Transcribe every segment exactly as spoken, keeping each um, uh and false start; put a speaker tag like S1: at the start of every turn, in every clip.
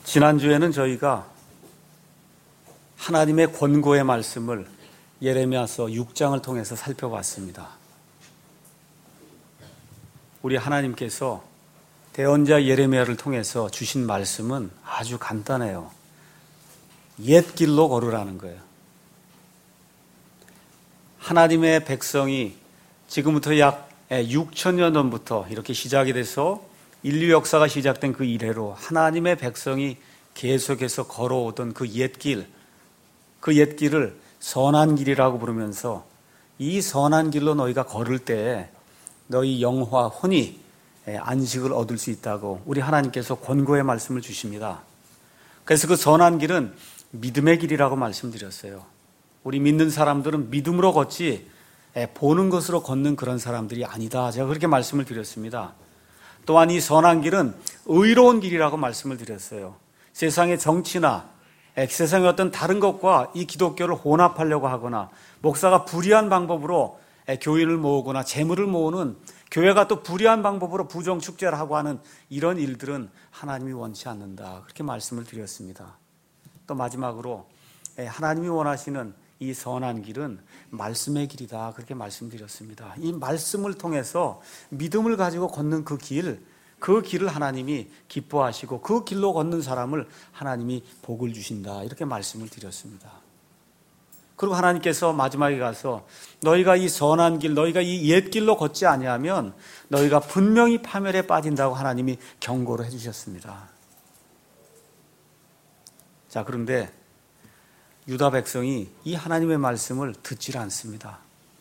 S1: 지난주에는 저희가 하나님의 권고의 말씀을 예레미야서 육 장을 통해서 살펴봤습니다. 우리 하나님께서 대언자 예레미야를 통해서 주신 말씀은 아주 간단해요. 옛 길로 걸으라는 거예요. 하나님의 백성이 지금부터 약 육천 년 전부터 이렇게 시작이 돼서 인류 역사가 시작된 그 이래로 하나님의 백성이 계속해서 걸어오던 그 옛길, 그 옛길을 선한 길이라고 부르면서 이 선한 길로 너희가 걸을 때 너희 영과 혼이 안식을 얻을 수 있다고 우리 하나님께서 권고의 말씀을 주십니다. 그래서 그 선한 길은 믿음의 길이라고 말씀드렸어요. 우리 믿는 사람들은 믿음으로 걷지 보는 것으로 걷는 그런 사람들이 아니다. 제가 그렇게 말씀을 드렸습니다. 또한 이 선한 길은 의로운 길이라고 말씀을 드렸어요. 세상의 정치나 세상의 어떤 다른 것과 이 기독교를 혼합하려고 하거나 목사가 불의한 방법으로 교인을 모으거나 재물을 모으는, 교회가 또 불의한 방법으로 부정축제를 하고 하는 이런 일들은 하나님이 원치 않는다. 그렇게 말씀을 드렸습니다. 또 마지막으로 하나님이 원하시는 이 선한 길은 말씀의 길이다. 그렇게 말씀드렸습니다. 이 말씀을 통해서 믿음을 가지고 걷는 그 길, 그 길을 하나님이 기뻐하시고 그 길로 걷는 사람을 하나님이 복을 주신다. 이렇게 말씀을 드렸습니다. 그리고 하나님께서 마지막에 가서 너희가 이 선한 길, 너희가 이 옛 길로 걷지 아니하면 너희가 분명히 파멸에 빠진다고 하나님이 경고를 해주셨습니다. 자, 그런데 유다 백성이 이 하나님의 말씀을 듣질 않습니다.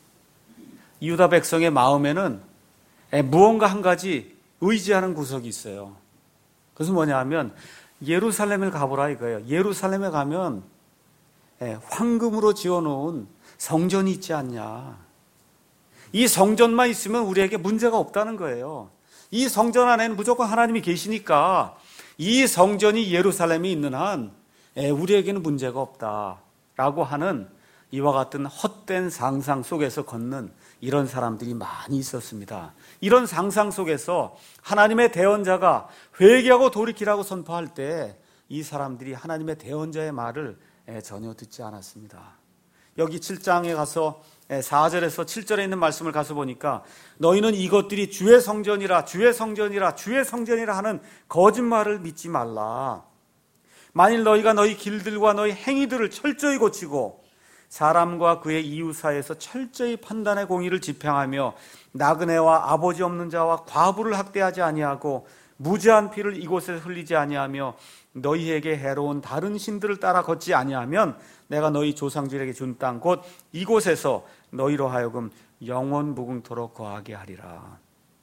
S1: 유다 백성의 마음에는 무언가 한 가지 의지하는 구석이 있어요. 그것은 뭐냐 하면 예루살렘을 가보라 이거예요. 예루살렘에 가면 황금으로 지어놓은 성전이 있지 않냐. 이 성전만 있으면 우리에게 문제가 없다는 거예요. 이 성전 안에는 무조건 하나님이 계시니까 이 성전이 예루살렘에 있는 한 우리에게는 문제가 없다라고 하는 이와 같은 헛된 상상 속에서 걷는 이런 사람들이 많이 있었습니다. 이런 상상 속에서 하나님의 대언자가 회개하고 돌이키라고 선포할 때 이 사람들이 하나님의 대언자의 말을 전혀 듣지 않았습니다. 여기 칠 장에 가서 사 절에서 칠 절에 있는 말씀을 가서 보니까 너희는 이것들이 주의 성전이라 주의 성전이라 주의 성전이라 하는 거짓말을 믿지 말라. 만일 너희가 너희 길들과 너희 행위들을 철저히 고치고 사람과 그의 이웃 사이에서 철저히 판단의 공의를 집행하며 나그네와 아버지 없는 자와 과부를 학대하지 아니하고 무죄한 피를 이곳에서 흘리지 아니하며 너희에게 해로운 다른 신들을 따라 걷지 아니하면 내가 너희 조상들에게 준 땅 곧 이곳에서 너희로 하여금 영원 무궁토록 거하게 하리라.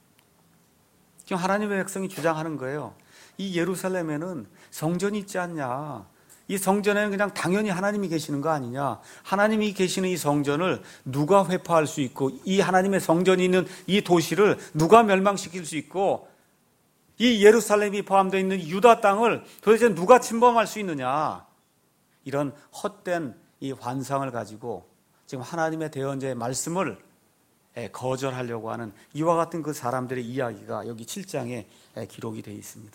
S1: 지금 하나님의 백성이 주장하는 거예요. 이 예루살렘에는 성전이 있지 않냐. 이 성전에는 그냥 당연히 하나님이 계시는 거 아니냐. 하나님이 계시는 이 성전을 누가 회파할 수 있고 이 하나님의 성전이 있는 이 도시를 누가 멸망시킬 수 있고 이 예루살렘이 포함되어 있는 유다 땅을 도대체 누가 침범할 수 있느냐. 이런 헛된 이 환상을 가지고 지금 하나님의 대언자의 말씀을 거절하려고 하는 이와 같은 그 사람들의 이야기가 여기 칠 장에 기록이 되어 있습니다.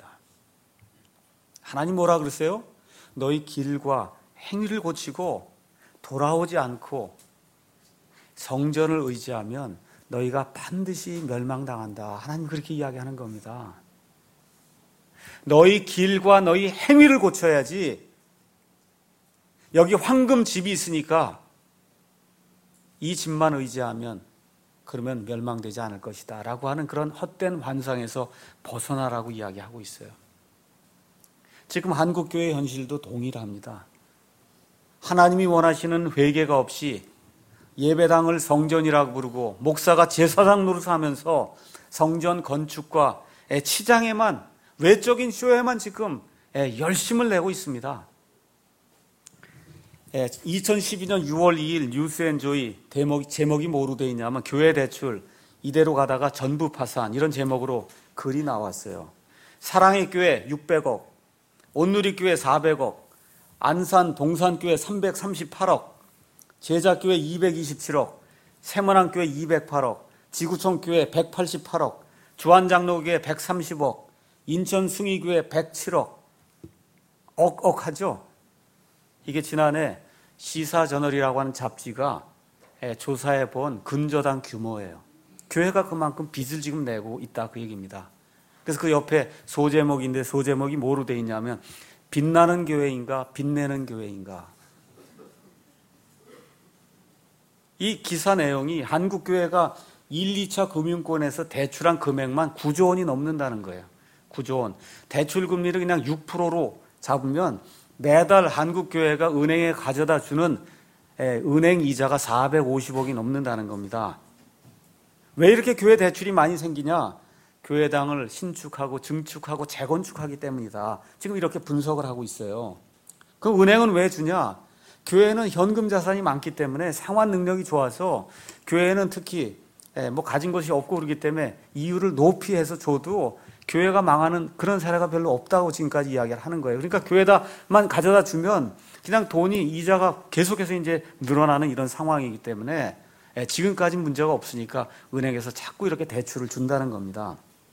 S1: 하나님 뭐라 그러세요? 너희 길과 행위를 고치고 돌아오지 않고 성전을 의지하면 너희가 반드시 멸망당한다. 하나님 그렇게 이야기하는 겁니다. 너희 길과 너희 행위를 고쳐야지. 여기 황금 집이 있으니까 이 집만 의지하면 그러면 멸망되지 않을 것이다 라고 하는 그런 헛된 환상에서 벗어나라고 이야기하고 있어요. 지금 한국교회 현실도 동일합니다. 하나님이 원하시는 회개가 없이 예배당을 성전이라고 부르고 목사가 제사장 노릇을 하면서 성전 건축과 치장에만, 외적인 쇼에만 지금 열심을 내고 있습니다. 이천십이 년 유월 이일 뉴스앤조이 제목이, 제목이 뭐로 되어 있냐면 교회 대출 이대로 가다가 전부 파산, 이런 제목으로 글이 나왔어요. 사랑의 교회 육백억, 온누리교회 사백억, 안산 동산교회 삼백삼십팔억, 제자교회 이백이십칠억, 세문안교회 이백팔억, 지구촌교회 백팔십팔억, 주한장로교회 백삼십억, 인천 숭의교회 백칠억, 억억하죠. 이게 지난해 시사저널이라고 하는 잡지가 조사해 본 근저당 규모예요. 교회가 그만큼 빚을 지금 내고 있다 그 얘기입니다. 그래서 그 옆에 소제목인데 소제목이 뭐로 돼 있냐면 빛나는 교회인가 빛내는 교회인가. 이 기사 내용이 한국 교회가 일, 이 차 금융권에서 대출한 금액만 구조 원이 넘는다는 거예요. 구조 원. 대출 금리를 그냥 육 퍼센트로 잡으면 매달 한국 교회가 은행에 가져다 주는 은행 이자가 사백오십억이 넘는다는 겁니다. 왜 이렇게 교회 대출이 많이 생기냐? 교회당을 신축하고 증축하고 재건축하기 때문이다. 지금 이렇게 분석을 하고 있어요. 그럼 은행은 왜 주냐? 교회는 현금 자산이 많기 때문에 상환 능력이 좋아서 교회는 특히 뭐 가진 것이 없고 그러기 때문에 이율을 높이 해서 줘도 교회가 망하는 그런 사례가 별로 없다고 지금까지 이야기를 하는 거예요. 그러니까 교회다만 가져다 주면 그냥 돈이 이자가 계속해서 이제 늘어나는 이런 상황이기 때문에 지금까지 문제가 없으니까 은행에서 자꾸 이렇게 대출을 준다는 겁니다.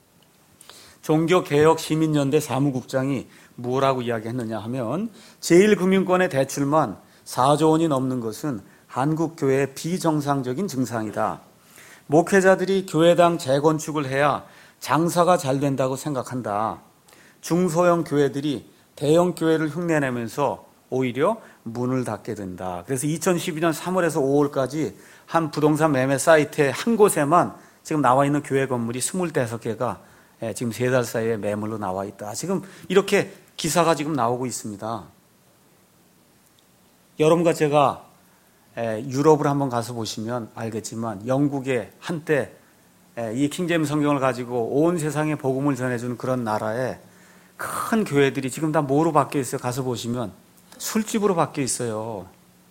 S1: 종교개혁시민연대 사무국장이 뭐라고 이야기했느냐 하면 제일금융권의 대출만 사조 원이 넘는 것은 한국 교회의 비정상적인 증상이다. 목회자들이 교회당 재건축을 해야 장사가 잘 된다고 생각한다. 중소형 교회들이 대형 교회를 흉내내면서 오히려 문을 닫게 된다. 그래서 이천십이년 삼월에서 오월까지 한 부동산 매매 사이트에 한 곳에만 지금 나와 있는 교회 건물이 스물다섯 개가 지금 세 달 사이에 매물로 나와 있다. 지금 이렇게 기사가 지금 나오고 있습니다. 여러분과 제가 유럽을 한번 가서 보시면 알겠지만 영국에 한때 이 킹제임스 성경을 가지고 온 세상에 복음을 전해주는 그런 나라에 큰 교회들이 지금 다 뭐로 바뀌어 있어요? 가서 보시면 술집으로 바뀌어 있어요.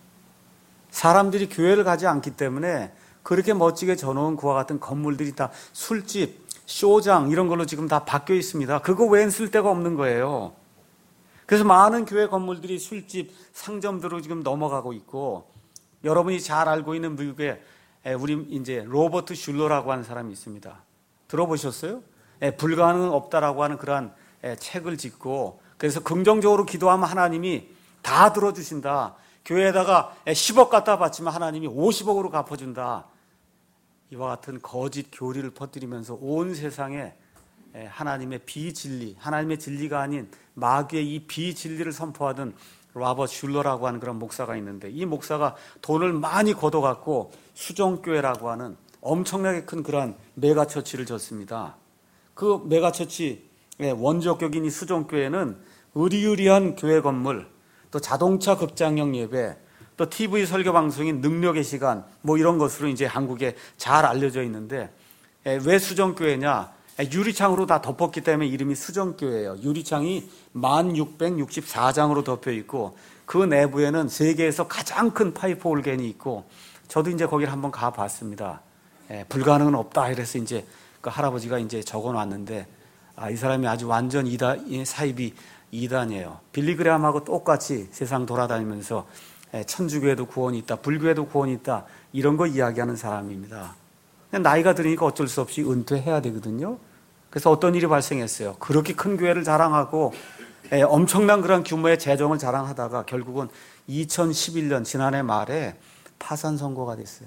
S1: 사람들이 교회를 가지 않기 때문에 그렇게 멋지게 져놓은 그와 같은 건물들이 다 술집, 쇼장 이런 걸로 지금 다 바뀌어 있습니다. 그거 외엔 쓸 데가 없는 거예요. 그래서 많은 교회 건물들이 술집, 상점들로 지금 넘어가고 있고, 여러분이 잘 알고 있는 미국에 우리 이제 로버트 슐러라고 하는 사람이 있습니다. 들어보셨어요? 불가능은 없다라고 하는 그러한 책을 짓고, 그래서 긍정적으로 기도하면 하나님이 다 들어주신다. 교회에다가 십억 갖다 바치면 하나님이 오십억으로 갚아준다. 이와 같은 거짓 교리를 퍼뜨리면서 온 세상에 하나님의 비진리, 하나님의 진리가 아닌 마귀의 이 비진리를 선포하던 로버트 슐러라고 하는 그런 목사가 있는데, 이 목사가 돈을 많이 걷어갖고 수종교회라고 하는 엄청나게 큰 그러한 메가처치를 졌습니다. 그 메가처치의 원조격인 이 수종교회는 의리의리한 교회 건물, 또 자동차 극장형 예배, 또 티비 설교 방송인 능력의 시간, 뭐 이런 것으로 이제 한국에 잘 알려져 있는데, 왜 수정교회냐? 유리창으로 다 덮었기 때문에 이름이 수정교회예요. 유리창이 만 육백육십사 장으로 덮여 있고, 그 내부에는 세계에서 가장 큰 파이프 올겐이 있고, 저도 이제 거기를 한번 가봤습니다. 불가능은 없다. 이래서 이제 그 할아버지가 이제 적어 놨는데, 아, 이 사람이 아주 완전 이단, 사입이 이단이에요. 빌리그램하고 똑같이 세상 돌아다니면서 천주교에도 구원이 있다, 불교에도 구원이 있다, 이런 거 이야기하는 사람입니다. 나이가 들으니까 어쩔 수 없이 은퇴해야 되거든요. 그래서 어떤 일이 발생했어요. 그렇게 큰 교회를 자랑하고 엄청난 그런 규모의 재정을 자랑하다가 결국은 이천십일 년 지난해 말에 파산 선고가 됐어요.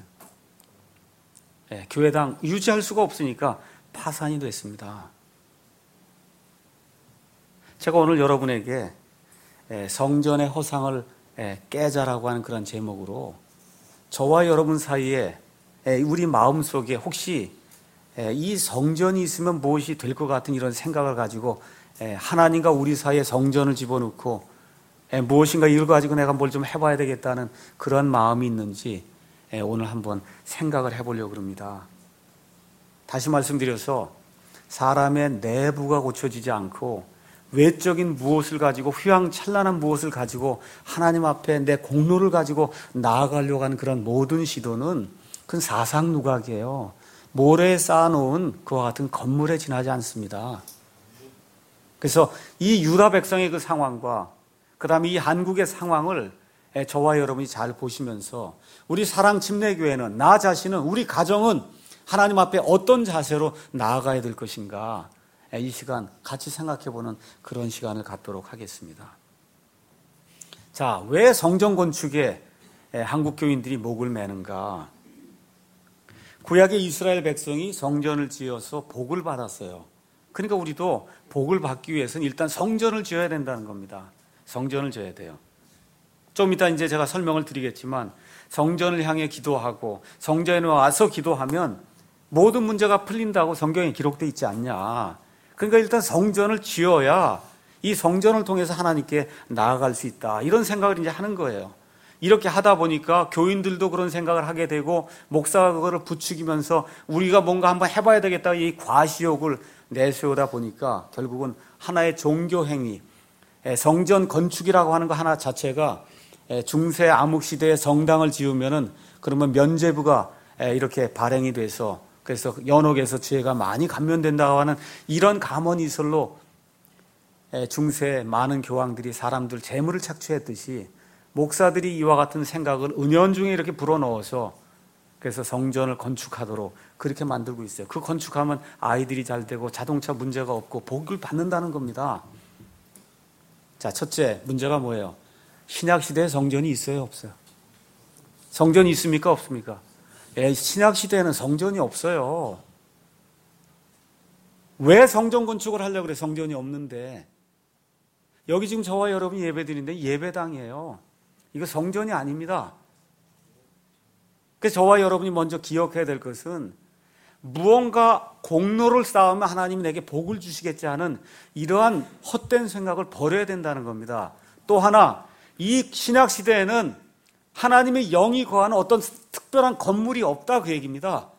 S1: 교회당 유지할 수가 없으니까 파산이 됐습니다. 제가 오늘 여러분에게 성전의 허상을 깨자라고 하는 그런 제목으로 저와 여러분 사이에 우리 마음속에 혹시 이 성전이 있으면 무엇이 될 것 같은 이런 생각을 가지고 하나님과 우리 사이에 성전을 집어넣고 무엇인가 이걸 가지고 내가 뭘 좀 해봐야 되겠다는 그런 마음이 있는지 오늘 한번 생각을 해보려고 합니다. 다시 말씀드려서 사람의 내부가 고쳐지지 않고 외적인 무엇을 가지고 휘황찬란한 무엇을 가지고 하나님 앞에 내 공로를 가지고 나아가려고 하는 그런 모든 시도는 그건 사상누각이에요. 모래에 쌓아놓은 그와 같은 건물에 지나지 않습니다. 그래서 이 유다 백성의 그 상황과 그 다음에 이 한국의 상황을 저와 여러분이 잘 보시면서 우리 사랑침례교회는, 나 자신은, 우리 가정은 하나님 앞에 어떤 자세로 나아가야 될 것인가, 이 시간 같이 생각해보는 그런 시간을 갖도록 하겠습니다. 자, 왜 성전 건축에 한국 교인들이 목을 매는가? 구약의 이스라엘 백성이 성전을 지어서 복을 받았어요. 그러니까 우리도 복을 받기 위해서는 일단 성전을 지어야 된다는 겁니다. 성전을 지어야 돼요. 좀 이따 이제 제가 설명을 드리겠지만 성전을 향해 기도하고 성전에 와서 기도하면 모든 문제가 풀린다고 성경에 기록되어 있지 않냐. 그러니까 일단 성전을 지어야 이 성전을 통해서 하나님께 나아갈 수 있다. 이런 생각을 이제 하는 거예요. 이렇게 하다 보니까 교인들도 그런 생각을 하게 되고 목사가 그거를 부추기면서 우리가 뭔가 한번 해봐야 되겠다 이 과시욕을 내세우다 보니까 결국은 하나의 종교 행위, 성전 건축이라고 하는 거 하나 자체가 중세 암흑 시대에 성당을 지으면은 그러면 면죄부가 이렇게 발행이 돼서 그래서 연옥에서 죄가 많이 감면된다고 하는 이런 가문이설로 중세 많은 교황들이 사람들 재물을 착취했듯이 목사들이 이와 같은 생각을 은연중에 이렇게 불어넣어서 그래서 성전을 건축하도록 그렇게 만들고 있어요. 그 건축하면 아이들이 잘 되고 자동차 문제가 없고 복을 받는다는 겁니다. 자, 첫째 문제가 뭐예요? 신약시대에 성전이 있어요, 없어요? 성전이 있습니까, 없습니까? 예, 신약시대에는 성전이 없어요. 왜 성전 건축을 하려고 그래? 성전이 없는데. 여기 지금 저와 여러분이 예배드리는데 예배당이에요. 이거 성전이 아닙니다. 그래서 저와 여러분이 먼저 기억해야 될 것은 무언가 공로를 쌓으면 하나님이 내게 복을 주시겠지 하는 이러한 헛된 생각을 버려야 된다는 겁니다. 또 하나, 이 신약시대에는 하나님의 영이 거하는 어떤 특별한 건물이 없다 그 얘기입니다.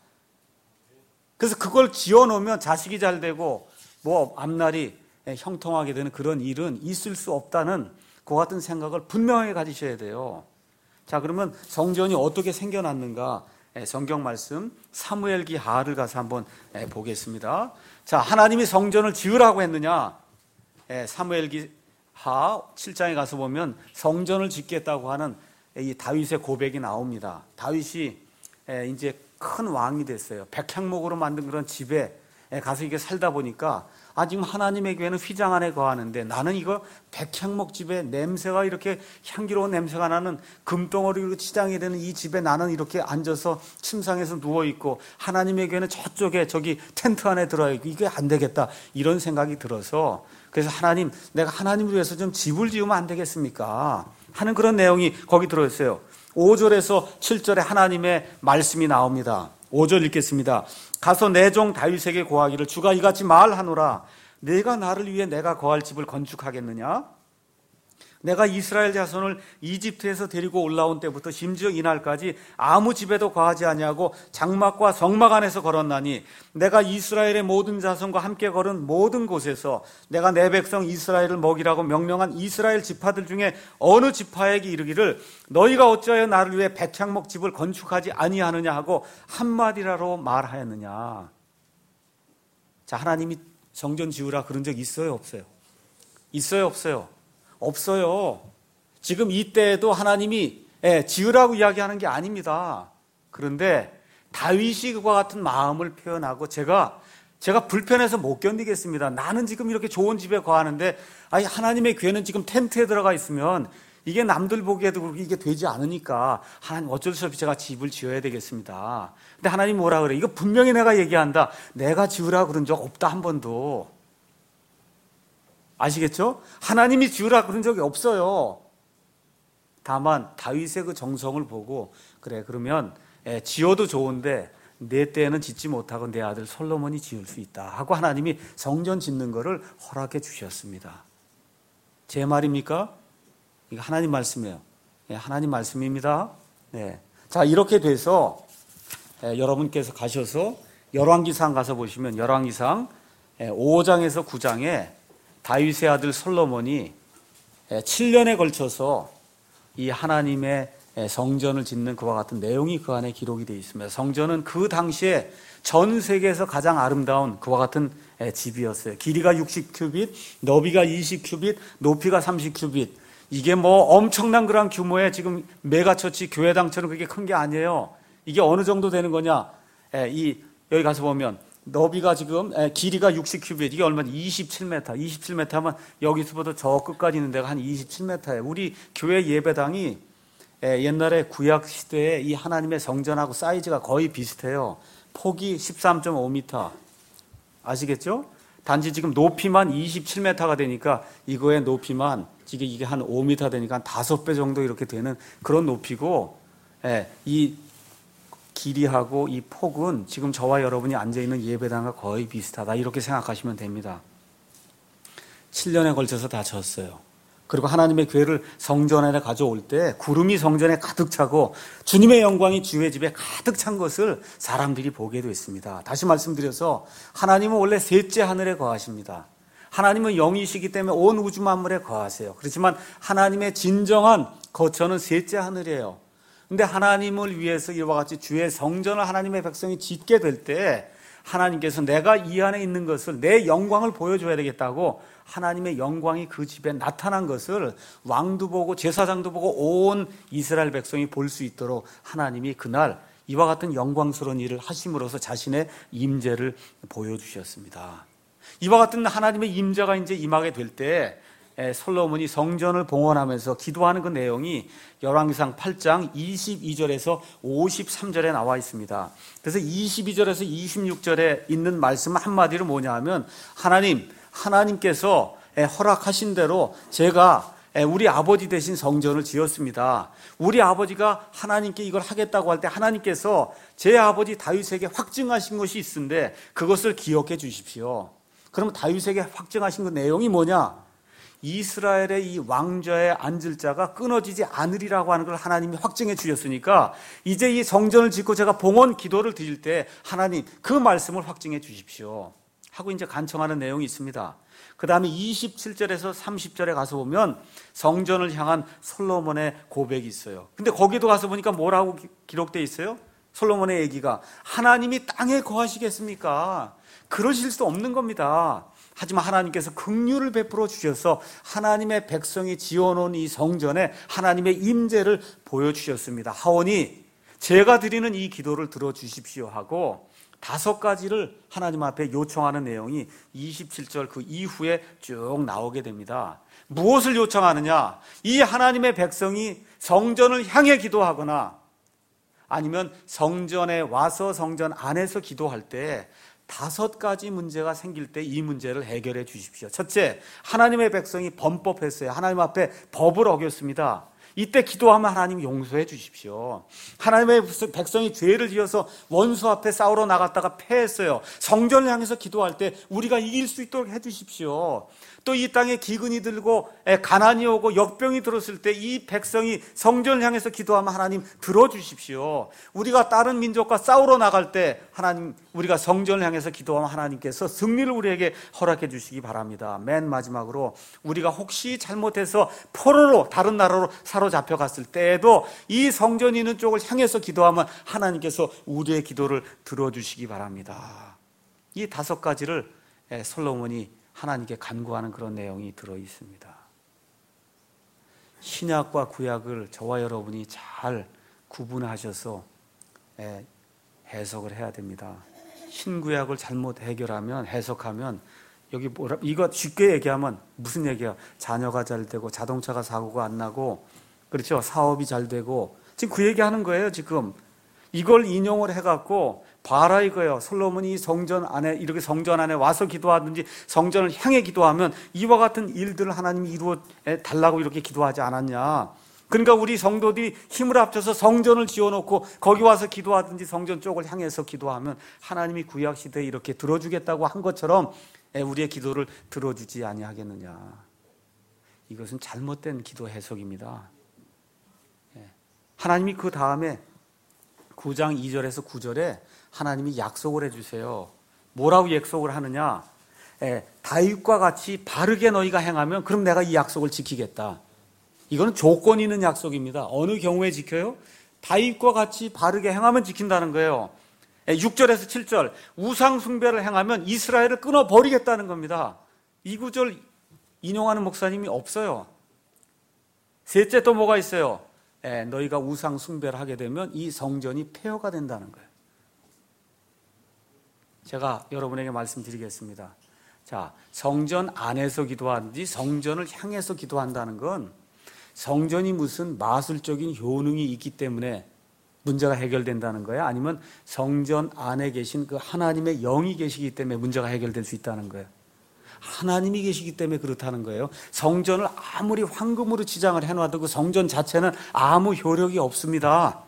S1: 그래서 그걸 지어놓으면 자식이 잘 되고 뭐 앞날이 형통하게 되는 그런 일은 있을 수 없다는 그 같은 생각을 분명하게 가지셔야 돼요. 자, 그러면 성전이 어떻게 생겨났는가? 성경 말씀 사무엘기 하를 가서 한번 보겠습니다. 자, 하나님이 성전을 지으라고 했느냐? 사무엘기 하 칠 장에 가서 보면 성전을 짓겠다고 하는 이 다윗의 고백이 나옵니다. 다윗이 이제 큰 왕이 됐어요. 백향목으로 만든 그런 집에 가서 이게 살다 보니까 아, 지금 하나님의 교회는 휘장 안에 거하는데 나는 이거 백향목 집에 냄새가 이렇게 향기로운 냄새가 나는 금덩어리로 치장이 되는 이 집에 나는 이렇게 앉아서 침상에서 누워있고 하나님의 교회는 저쪽에 저기 텐트 안에 들어있고 이게 안 되겠다 이런 생각이 들어서 그래서 하나님 내가 하나님을 위해서 좀 집을 지으면 안 되겠습니까 하는 그런 내용이 거기 들어있어요. 오 절에서 칠 절에 하나님의 말씀이 나옵니다. 오 절 읽겠습니다. 가서 내 종 다윗에게 고하기를 주가 이같이 말하노라 내가 나를 위해 내가 거할 집을 건축하겠느냐? 내가 이스라엘 자손을 이집트에서 데리고 올라온 때부터 심지어 이날까지 아무 집에도 거하지 아니하고 장막과 성막 안에서 걸었나니 내가 이스라엘의 모든 자손과 함께 걸은 모든 곳에서 내가 내 백성 이스라엘을 먹이라고 명령한 이스라엘 지파들 중에 어느 지파에게 이르기를 너희가 어찌하여 나를 위해 백향목 집을 건축하지 아니하느냐 하고 한마디라로 말하였느냐. 자, 하나님이 성전 지으라 그런 적 있어요, 없어요? 있어요, 없어요? 없어요. 지금 이때에도 하나님이 지으라고 이야기하는 게 아닙니다. 그런데 다윗이 그와 같은 마음을 표현하고 제가 제가 불편해서 못 견디겠습니다. 나는 지금 이렇게 좋은 집에 거하는데 아니 하나님의 교회는 지금 텐트에 들어가 있으면 이게 남들 보기에도 그렇게 이게 되지 않으니까 하나님 어쩔 수 없이 제가 집을 지어야 되겠습니다. 근데 하나님 뭐라 그래? 이거 분명히 내가 얘기한다. 내가 지으라 그런 적 없다 한 번도. 아시겠죠? 하나님이 지으라 그런 적이 없어요. 다만 다윗의 그 정성을 보고 그래 그러면 예, 지어도 좋은데 내 때에는 짓지 못하고 내 아들 솔로몬이 지을 수 있다 하고 하나님이 성전 짓는 것을 허락해 주셨습니다. 제 말입니까? 이거 하나님 말씀이에요. 예, 하나님 말씀입니다. 네. 자, 이렇게 돼서 예, 여러분께서 가셔서 열왕기상 가서 보시면 열왕기상 예, 오 장에서 구 장에 다윗의 아들 솔로몬이 칠 년에 걸쳐서 이 하나님의 성전을 짓는 그와 같은 내용이 그 안에 기록이 되어 있습니다. 성전은 그 당시에 전 세계에서 가장 아름다운 그와 같은 집이었어요. 길이가 육십 큐빗, 너비가 이십 큐빗, 높이가 삼십 큐빗. 이게 뭐 엄청난 그런 규모의 지금 메가처치 교회당처럼 그렇게 큰 게 아니에요. 이게 어느 정도 되는 거냐? 이 여기 가서 보면 너비가 지금 길이가 육십 큐빗, 이게 얼마지? 이십칠 미터. 이십칠 미터 하면 여기서부터 저 끝까지 있는 데가 한 이십칠 미터예요. 우리 교회 예배당이 옛날에 구약 시대에 이 하나님의 성전하고 사이즈가 거의 비슷해요. 폭이 십삼 점 오 미터. 아시겠죠? 단지 지금 높이만 이십칠 미터가 되니까 이거의 높이만 이게 이게 한 오 미터 되니까 한 다섯 배 정도 이렇게 되는 그런 높이고, 이 길이하고 이 폭은 지금 저와 여러분이 앉아있는 예배당과 거의 비슷하다, 이렇게 생각하시면 됩니다. 칠 년에 걸쳐서 다 졌어요. 그리고 하나님의 교회를 성전에 가져올 때 구름이 성전에 가득 차고 주님의 영광이 주의 집에 가득 찬 것을 사람들이 보게 됐습니다. 다시 말씀드려서 하나님은 원래 셋째 하늘에 거하십니다. 하나님은 영이시기 때문에 온 우주 만물에 거하세요. 그렇지만 하나님의 진정한 거처는 셋째 하늘이에요. 근데 하나님을 위해서 이와 같이 주의 성전을 하나님의 백성이 짓게 될 때 하나님께서 내가 이 안에 있는 것을, 내 영광을 보여줘야 되겠다고 하나님의 영광이 그 집에 나타난 것을 왕도 보고 제사장도 보고 온 이스라엘 백성이 볼 수 있도록 하나님이 그날 이와 같은 영광스러운 일을 하심으로써 자신의 임재를 보여주셨습니다. 이와 같은 하나님의 임재가 이제 임하게 될 때 솔로몬이 성전을 봉헌하면서 기도하는 그 내용이 열왕기상 팔 장 이십이 절에서 오십삼 절에 나와 있습니다. 그래서 이십이 절에서 이십육 절에 있는 말씀 한마디로 뭐냐 하면, 하나님, 하나님께서 허락하신 대로 제가 우리 아버지 대신 성전을 지었습니다. 우리 아버지가 하나님께 이걸 하겠다고 할 때 하나님께서 제 아버지 다윗에게 확증하신 것이 있는데 그것을 기억해 주십시오. 그럼 다윗에게 확증하신 그 내용이 뭐냐? 이스라엘의 이 왕좌에 앉을 자가 끊어지지 않으리라고 하는 걸 하나님이 확증해 주셨으니까 이제 이 성전을 짓고 제가 봉헌 기도를 드릴 때 하나님 그 말씀을 확증해 주십시오 하고 이제 간청하는 내용이 있습니다. 그 다음에 이십칠 절에서 삼십 절에 가서 보면 성전을 향한 솔로몬의 고백이 있어요. 근데 거기도 가서 보니까 뭐라고 기록되어 있어요? 솔로몬의 얘기가, 하나님이 땅에 거하시겠습니까? 그러실 수 없는 겁니다. 하지만 하나님께서 긍휼을 베풀어 주셔서 하나님의 백성이 지어놓은 이 성전에 하나님의 임재를 보여주셨습니다. 하오니 제가 드리는 이 기도를 들어주십시오 하고 다섯 가지를 하나님 앞에 요청하는 내용이 이십칠 절 그 이후에 쭉 나오게 됩니다. 무엇을 요청하느냐? 이 하나님의 백성이 성전을 향해 기도하거나 아니면 성전에 와서 성전 안에서 기도할 때 다섯 가지 문제가 생길 때 이 문제를 해결해 주십시오. 첫째, 하나님의 백성이 범법했어요. 하나님 앞에 법을 어겼습니다. 이때 기도하면 하나님 용서해 주십시오. 하나님의 백성이 죄를 지어서 원수 앞에 싸우러 나갔다가 패했어요. 성전을 향해서 기도할 때 우리가 이길 수 있도록 해 주십시오. 또 이 땅에 기근이 들고 가난이 오고 역병이 들었을 때 이 백성이 성전을 향해서 기도하면 하나님 들어주십시오. 우리가 다른 민족과 싸우러 나갈 때 하나님, 우리가 성전을 향해서 기도하면 하나님께서 승리를 우리에게 허락해 주시기 바랍니다. 맨 마지막으로 우리가 혹시 잘못해서 포로로 다른 나라로 사로잡혀 갔을 때에도 이 성전이 있는 쪽을 향해서 기도하면 하나님께서 우리의 기도를 들어주시기 바랍니다. 이 다섯 가지를 솔로몬이 하나님께 간구하는 그런 내용이 들어 있습니다. 신약과 구약을 저와 여러분이 잘 구분하셔서 해석을 해야 됩니다. 신구약을 잘못 해결하면, 해석하면, 여기 뭐라, 이거 쉽게 얘기하면 무슨 얘기야? 자녀가 잘 되고 자동차가 사고가 안 나고, 그렇죠? 사업이 잘 되고, 지금 그 얘기하는 거예요. 지금 이걸 인용을 해갖고 봐라 이거예요. 솔로몬이 성전 안에, 이렇게 성전 안에 와서 기도하든지 성전을 향해 기도하면 이와 같은 일들을 하나님이 이루어 달라고 이렇게 기도하지 않았냐. 그러니까 우리 성도들이 힘을 합쳐서 성전을 지어놓고 거기 와서 기도하든지 성전 쪽을 향해서 기도하면 하나님이 구약시대에 이렇게 들어주겠다고 한 것처럼 우리의 기도를 들어주지 아니하겠느냐. 이것은 잘못된 기도 해석입니다. 하나님이 그 다음에 구 장 이 절에서 구 절에 하나님이 약속을 해주세요. 뭐라고 약속을 하느냐? 예, 다윗과 같이 바르게 너희가 행하면 그럼 내가 이 약속을 지키겠다. 이거는 조건 있는 약속입니다. 어느 경우에 지켜요? 다윗과 같이 바르게 행하면 지킨다는 거예요. 예, 육 절에서 칠 절 우상 숭배를 행하면 이스라엘을 끊어버리겠다는 겁니다. 이 구절 인용하는 목사님이 없어요. 셋째 또 뭐가 있어요? 예, 너희가 우상 숭배를 하게 되면 이 성전이 폐허가 된다는 거예요. 제가 여러분에게 말씀드리겠습니다. 자, 성전 안에서 기도하든지 성전을 향해서 기도한다는 건 성전이 무슨 마술적인 효능이 있기 때문에 문제가 해결된다는 거야? 아니면 성전 안에 계신 그 하나님의 영이 계시기 때문에 문제가 해결될 수 있다는 거예요? 하나님이 계시기 때문에 그렇다는 거예요. 성전을 아무리 황금으로 치장을 해놔도 그 성전 자체는 아무 효력이 없습니다.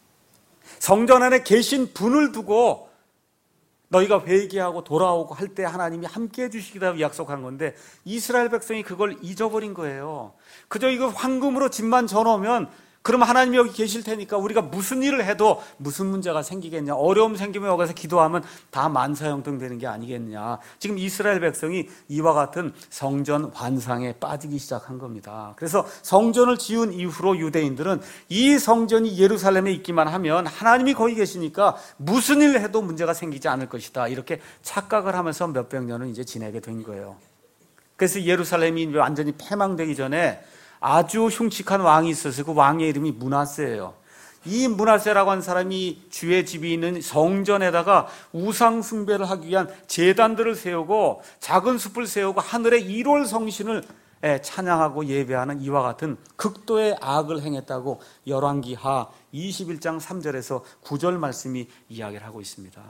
S1: 성전 안에 계신 분을 두고 너희가 회개하고 돌아오고 할 때 하나님이 함께 해주시기다 약속한 건데 이스라엘 백성이 그걸 잊어버린 거예요. 그저 이거 황금으로 집만 져놓으면 그럼 하나님이 여기 계실 테니까 우리가 무슨 일을 해도 무슨 문제가 생기겠냐, 어려움 생기면 여기 가서 기도하면 다 만사형통 되는 게 아니겠느냐. 지금 이스라엘 백성이 이와 같은 성전 환상에 빠지기 시작한 겁니다. 그래서 성전을 지은 이후로 유대인들은 이 성전이 예루살렘에 있기만 하면 하나님이 거기 계시니까 무슨 일을 해도 문제가 생기지 않을 것이다, 이렇게 착각을 하면서 몇백 년을 이제 지내게 된 거예요. 그래서 예루살렘이 완전히 패망되기 전에 아주 흉측한 왕이 있었어요. 그 왕의 이름이 므낫세예요. 이 므낫세라고 하는 사람이 주의 집이 있는 성전에다가 우상 숭배를 하기 위한 제단들을 세우고 작은 숲을 세우고 하늘의 일월 성신을 찬양하고 예배하는 이와 같은 극도의 악을 행했다고 열왕기하 이십일 장 삼 절에서 구 절 말씀이 이야기를 하고 있습니다.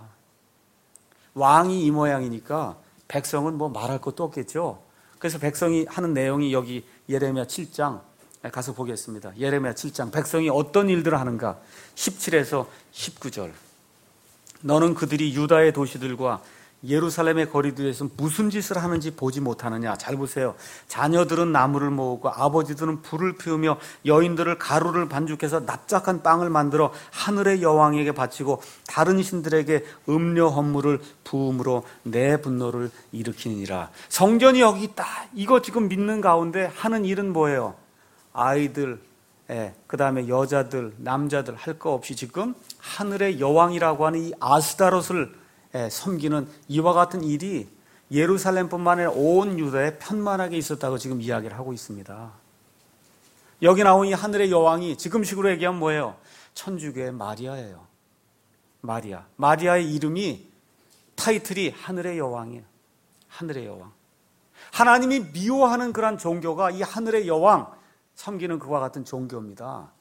S1: 왕이 이 모양이니까 백성은 뭐 말할 것도 없겠죠. 그래서 백성이 하는 내용이 여기 예레미야 칠 장 가서 보겠습니다. 예레미야 칠 장 백성이 어떤 일들을 하는가. 십칠에서 십구 절. 너는 그들이 유다의 도시들과 예루살렘의 거리들에서 무슨 짓을 하는지 보지 못하느냐. 잘 보세요. 자녀들은 나무를 모으고 아버지들은 불을 피우며 여인들을 가루를 반죽해서 납작한 빵을 만들어 하늘의 여왕에게 바치고 다른 신들에게 음료 헌물을 부음으로 내 분노를 일으키니라. 성전이 여기 있다, 이거 지금 믿는 가운데 하는 일은 뭐예요? 아이들, 예, 그 다음에 여자들, 남자들 할 거 없이 지금 하늘의 여왕이라고 하는 이 아스다롯을 섬기는 이와 같은 일이 예루살렘뿐만 아니라 온 유다에 편만하게 있었다고 지금 이야기를 하고 있습니다. 여기 나온 이 하늘의 여왕이 지금식으로 얘기하면 뭐예요? 천주교의 마리아예요. 마리아. 마리아의 이름이, 타이틀이 하늘의 여왕이에요. 하늘의 여왕. 하나님이 미워하는 그런 종교가 이 하늘의 여왕 섬기는 그와 같은 종교입니다.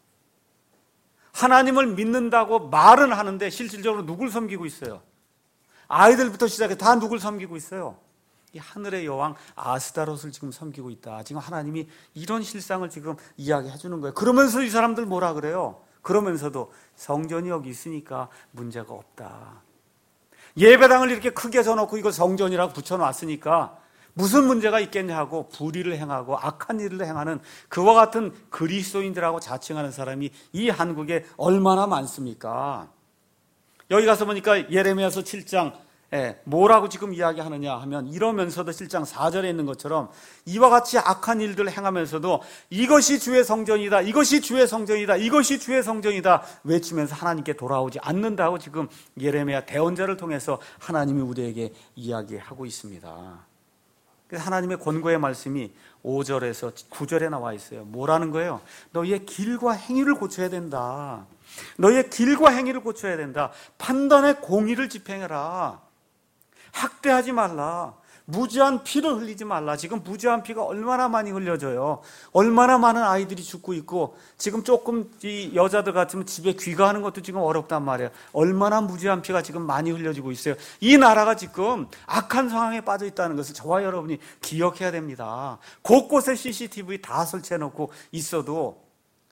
S1: 하나님을 믿는다고 말은 하는데 실질적으로 누굴 섬기고 있어요? 아이들부터 시작해 다 누굴 섬기고 있어요? 이 하늘의 여왕 아스다롯을 지금 섬기고 있다. 지금 하나님이 이런 실상을 지금 이야기해 주는 거예요. 그러면서 이 사람들 뭐라 그래요? 그러면서도 성전이 여기 있으니까 문제가 없다. 예배당을 이렇게 크게 져놓고 이거 성전이라고 붙여놨으니까 무슨 문제가 있겠냐 하고 불의를 행하고 악한 일을 행하는 그와 같은 그리스도인들하고 자칭하는 사람이 이 한국에 얼마나 많습니까? 여기 가서 보니까 예레미야서 칠 장 예, 뭐라고 지금 이야기하느냐 하면 이러면서도 칠 장 사 절에 있는 것처럼 이와 같이 악한 일들을 행하면서도 이것이 주의 성전이다, 이것이 주의 성전이다, 이것이 주의 성전이다 외치면서 하나님께 돌아오지 않는다고 지금 예레미야 대언자를 통해서 하나님이 우리에게 이야기하고 있습니다. 그래서 하나님의 권고의 말씀이 오 절에서 구 절에 나와 있어요. 뭐라는 거예요? 너희의 길과 행위를 고쳐야 된다. 너희의 길과 행위를 고쳐야 된다. 판단의 공의를 집행해라. 학대하지 말라. 무지한 피를 흘리지 말라. 지금 무지한 피가 얼마나 많이 흘려져요. 얼마나 많은 아이들이 죽고 있고 지금 조금 이 여자들 같으면 집에 귀가하는 것도 지금 어렵단 말이에요. 얼마나 무지한 피가 지금 많이 흘려지고 있어요. 이 나라가 지금 악한 상황에 빠져 있다는 것을 저와 여러분이 기억해야 됩니다. 곳곳에 씨씨티비 다 설치해놓고 있어도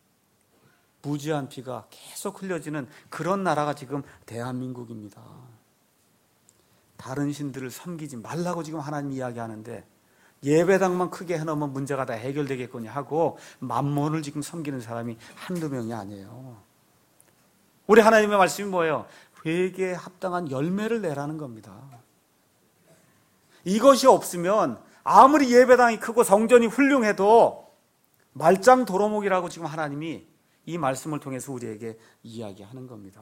S1: 무지한 피가 계속 흘려지는 그런 나라가 지금 대한민국입니다. 다른 신들을 섬기지 말라고 지금 하나님 이야기하는데 예배당만 크게 해놓으면 문제가 다 해결되겠거니 하고 만몬을 지금 섬기는 사람이 한두 명이 아니에요. 우리 하나님의 말씀이 뭐예요? 회개에 합당한 열매를 내라는 겁니다. 이것이 없으면 아무리 예배당이 크고 성전이 훌륭해도 말짱 도로목이라고 지금 하나님이 이 말씀을 통해서 우리에게 이야기하는 겁니다.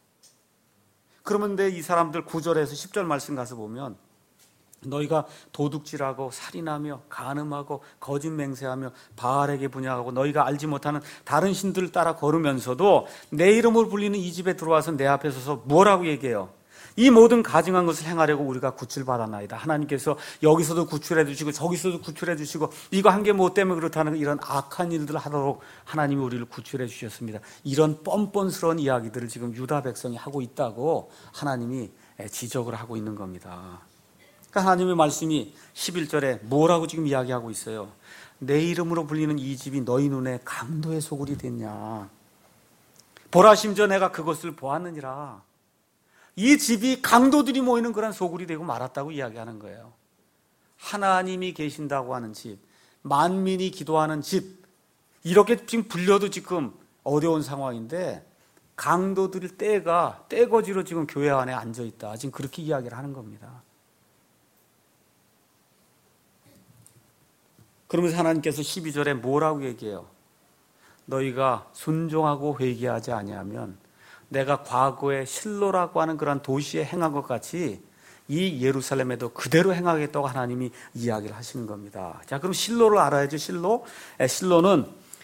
S1: 그러면 이 사람들 구 절에서 십 절 말씀 가서 보면 너희가 도둑질하고 살인하며 간음하고 거짓 맹세하며 바알에게 분향하고 너희가 알지 못하는 다른 신들을 따라 걸으면서도 내 이름을 불리는 이 집에 들어와서 내 앞에 서서 뭐라고 얘기해요? 이 모든 가증한 것을 행하려고 우리가 구출받았나이다. 하나님께서 여기서도 구출해 주시고 저기서도 구출해 주시고 이거 한 게 뭐 때문에 그렇다는 이런 악한 일들을 하도록 하나님이 우리를 구출해 주셨습니다. 이런 뻔뻔스러운 이야기들을 지금 유다 백성이 하고 있다고 하나님이 지적을 하고 있는 겁니다. 그러니까 하나님의 말씀이 십일 절에 뭐라고 지금 이야기하고 있어요? 내 이름으로 불리는 이 집이 너희 눈에 강도의 소굴이 됐냐. 보라 심지어 내가 그것을 보았느니라. 이 집이 강도들이 모이는 그런 소굴이 되고 말았다고 이야기하는 거예요. 하나님이 계신다고 하는 집, 만민이 기도하는 집, 이렇게 지금 불려도 지금 어려운 상황인데 강도들 때가 떼거지로 지금 교회 안에 앉아있다. 지금 그렇게 이야기를 하는 겁니다. 그러면서 하나님께서 십이 절에 뭐라고 얘기해요? 너희가 순종하고 회개하지 아니하면 내가 과거에 실로라고 하는 그런 도시에 행한 것 같이 이 예루살렘에도 그대로 행하겠다고 하나님이 이야기를 하시는 겁니다. 자, 그럼 실로를 알아야죠. 실로. 실로는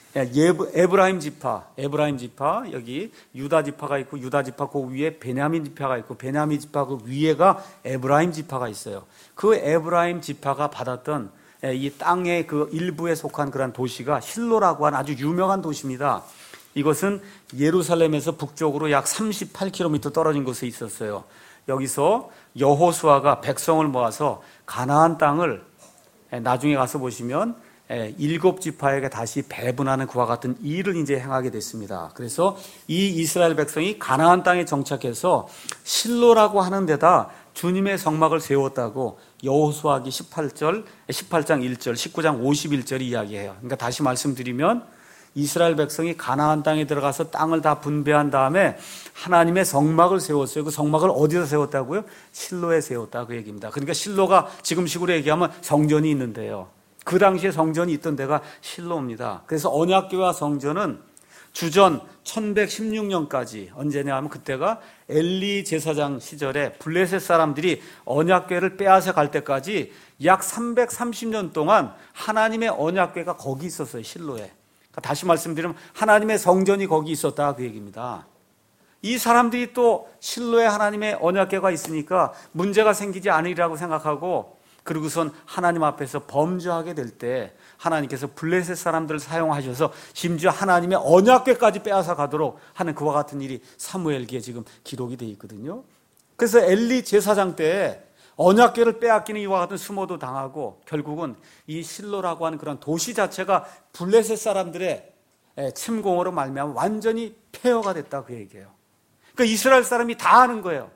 S1: 에브라임 지파, 에브라임 지파, 여기 유다 지파가 있고 유다 지파 그 위에 베냐민 지파가 있고 베냐민 지파 그 위에가 에브라임 지파가 있어요. 그 에브라임 지파가 받았던 이 땅의 그 일부에 속한 그런 도시가 실로라고 하는 아주 유명한 도시입니다. 이것은 예루살렘에서 북쪽으로 약 삼십팔 킬로미터 떨어진 곳에 있었어요. 여기서 여호수아가 백성을 모아서 가나안 땅을 나중에 가서 보시면 일곱 지파에게 다시 배분하는 그와 같은 일을 이제 행하게 됐습니다. 그래서 이 이스라엘 백성이 가나안 땅에 정착해서 실로라고 하는 데다 주님의 성막을 세웠다고 여호수아기 십팔 절, 십팔 장 일 절, 십구 장 오십일 절이 이야기해요. 그러니까 다시 말씀드리면 이스라엘 백성이 가나안 땅에 들어가서 땅을 다 분배한 다음에 하나님의 성막을 세웠어요. 그 성막을 어디서 세웠다고요? 실로에 세웠다 그 얘기입니다. 그러니까 실로가 지금식으로 얘기하면 성전이 있는데요. 그 당시에 성전이 있던 데가 실로입니다. 그래서 언약궤와 성전은 주전 천백십육 년까지 언제냐 하면 그때가 엘리 제사장 시절에 블레셋 사람들이 언약궤를 빼앗아 갈 때까지 약 삼백삼십 년 동안 하나님의 언약궤가 거기 있었어요. 실로에. 다시 말씀드리면 하나님의 성전이 거기 있었다 그 얘기입니다. 이 사람들이 또 실로에 하나님의 언약궤가 있으니까 문제가 생기지 않으리라고 생각하고 그리고선 하나님 앞에서 범죄하게 될 때 하나님께서 블레셋 사람들을 사용하셔서 심지어 하나님의 언약궤까지 빼앗아 가도록 하는 그와 같은 일이 사무엘기에 지금 기록이 되어 있거든요. 그래서 엘리 제사장 때 언약궤를 빼앗기는 이와 같은 수모도 당하고 결국은 이 실로라고 하는 그런 도시 자체가 블레셋 사람들의 침공으로 말미암아 완전히 폐허가 됐다 그 얘기예요. 그러니까 이스라엘 사람이 다 아는 거예요.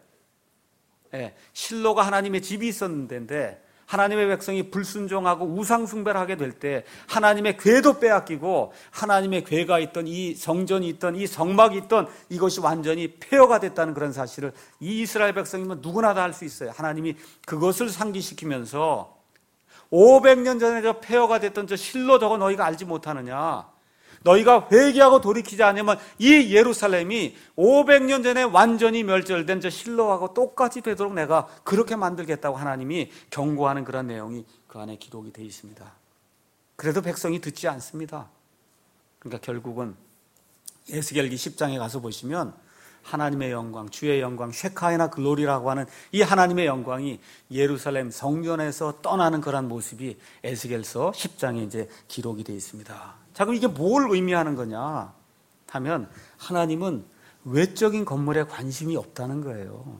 S1: 실로가 하나님의 집이 있었는데 하나님의 백성이 불순종하고 우상 숭배를 하게 될 때 하나님의 궤도 빼앗기고 하나님의 궤가 있던 이 성전이 있던 이 성막이 있던 이것이 완전히 폐허가 됐다는 그런 사실을 이 이스라엘 백성이면 누구나 다 알 수 있어요. 하나님이 그것을 상기시키면서 오백 년 전에 저 폐허가 됐던 저 실로 저거 너희가 알지 못하느냐. 너희가 회개하고 돌이키지 않으면 이 예루살렘이 오백 년 전에 완전히 멸절된 저 실로하고 똑같이 되도록 내가 그렇게 만들겠다고 하나님이 경고하는 그런 내용이 그 안에 기록이 되어 있습니다. 그래도 백성이 듣지 않습니다. 그러니까 결국은 에스겔기 십 장에 가서 보시면 하나님의 영광, 주의 영광, 쉐카이나 글로리라고 하는 이 하나님의 영광이 예루살렘 성전에서 떠나는 그런 모습이 에스겔서 십 장에 이제 기록이 되어 있습니다. 자, 그럼 이게 뭘 의미하는 거냐 하면 하나님은 외적인 건물에 관심이 없다는 거예요.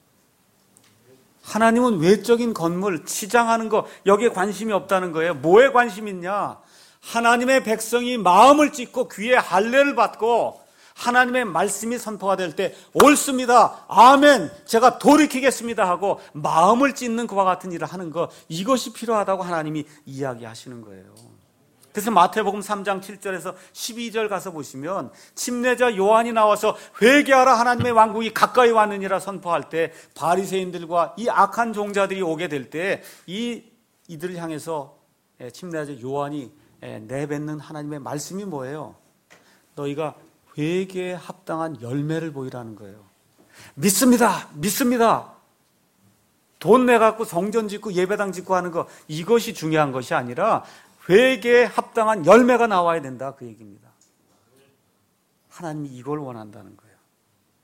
S1: 하나님은 외적인 건물, 치장하는 거 여기에 관심이 없다는 거예요. 뭐에 관심이 있냐? 하나님의 백성이 마음을 찢고 귀에 할례를 받고 하나님의 말씀이 선포가 될 때 옳습니다, 아멘, 제가 돌이키겠습니다 하고 마음을 찢는 그와 같은 일을 하는 것, 이것이 필요하다고 하나님이 이야기하시는 거예요. 그래서 마태복음 삼 장 칠 절에서 십이 절 가서 보시면 침례자 요한이 나와서 회개하라 하나님의 왕국이 가까이 왔느니라 선포할 때 바리새인들과 이 악한 종자들이 오게 될 때 이 이들을 향해서 침례자 요한이 내뱉는 하나님의 말씀이 뭐예요? 너희가 회개에 합당한 열매를 보이라는 거예요. 믿습니다, 믿습니다. 돈 내갖고 성전 짓고 예배당 짓고 하는 거 이것이 중요한 것이 아니라 회개에 합당한 열매가 나와야 된다 그 얘기입니다. 하나님이 이걸 원한다는 거예요.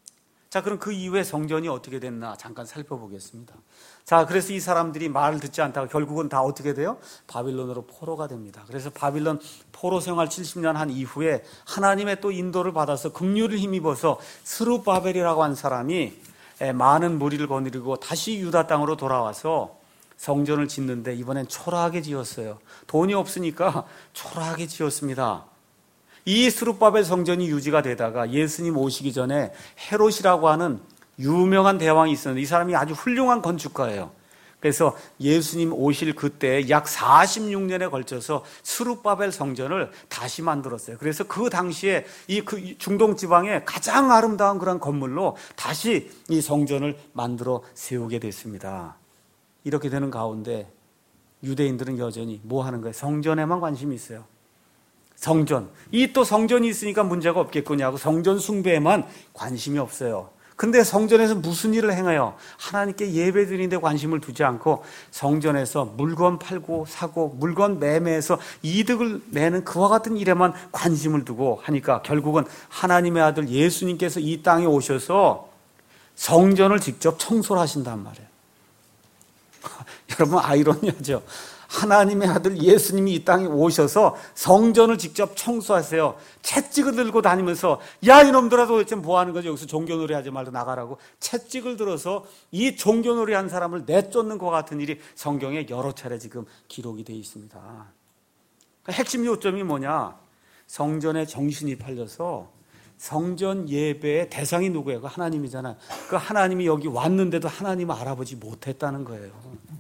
S1: 자, 그럼 그 이후에 성전이 어떻게 됐나 잠깐 살펴보겠습니다. 자, 그래서 이 사람들이 말을 듣지 않다가 결국은 다 어떻게 돼요? 바빌론으로 포로가 됩니다. 그래서 바빌론 포로 생활 칠십 년 한 이후에 하나님의 또 인도를 받아서 긍휼을 힘입어서 스룹바벨이라고 한 사람이 많은 무리를 거느리고 다시 유다 땅으로 돌아와서 성전을 짓는데 이번엔 초라하게 지었어요. 돈이 없으니까 초라하게 지었습니다. 이 스룹바벨 성전이 유지가 되다가 예수님 오시기 전에 헤롯이라고 하는 유명한 대왕이 있었는데 이 사람이 아주 훌륭한 건축가예요. 그래서 예수님 오실 그때 약 사십육 년에 걸쳐서 스룹바벨 성전을 다시 만들었어요. 그래서 그 당시에 이 그 중동 지방의 가장 아름다운 그런 건물로 다시 이 성전을 만들어 세우게 됐습니다. 이렇게 되는 가운데 유대인들은 여전히 뭐 하는 거예요? 성전에만 관심이 있어요. 성전. 이 또 성전이 있으니까 문제가 없겠거냐고 성전 숭배에만 관심이 없어요. 근데 성전에서 무슨 일을 행해요? 하나님께 예배 드리는 데 관심을 두지 않고 성전에서 물건 팔고 사고 물건 매매해서 이득을 내는 그와 같은 일에만 관심을 두고 하니까 결국은 하나님의 아들 예수님께서 이 땅에 오셔서 성전을 직접 청소를 하신단 말이에요. 여러분 아이러니하죠. 하나님의 아들 예수님이 이 땅에 오셔서 성전을 직접 청소하세요. 채찍을 들고 다니면서 야 이놈들아 도대체 뭐하는 거지? 여기서 종교놀이 하지 말고 나가라고 채찍을 들어서 이 종교놀이 한 사람을 내쫓는 것 같은 일이 성경에 여러 차례 지금 기록이 되어 있습니다. 핵심 요점이 뭐냐? 성전에 정신이 팔려서 성전 예배의 대상이 누구예요? 그 하나님이잖아요. 그 하나님이 여기 왔는데도 하나님을 알아보지 못했다는 거예요.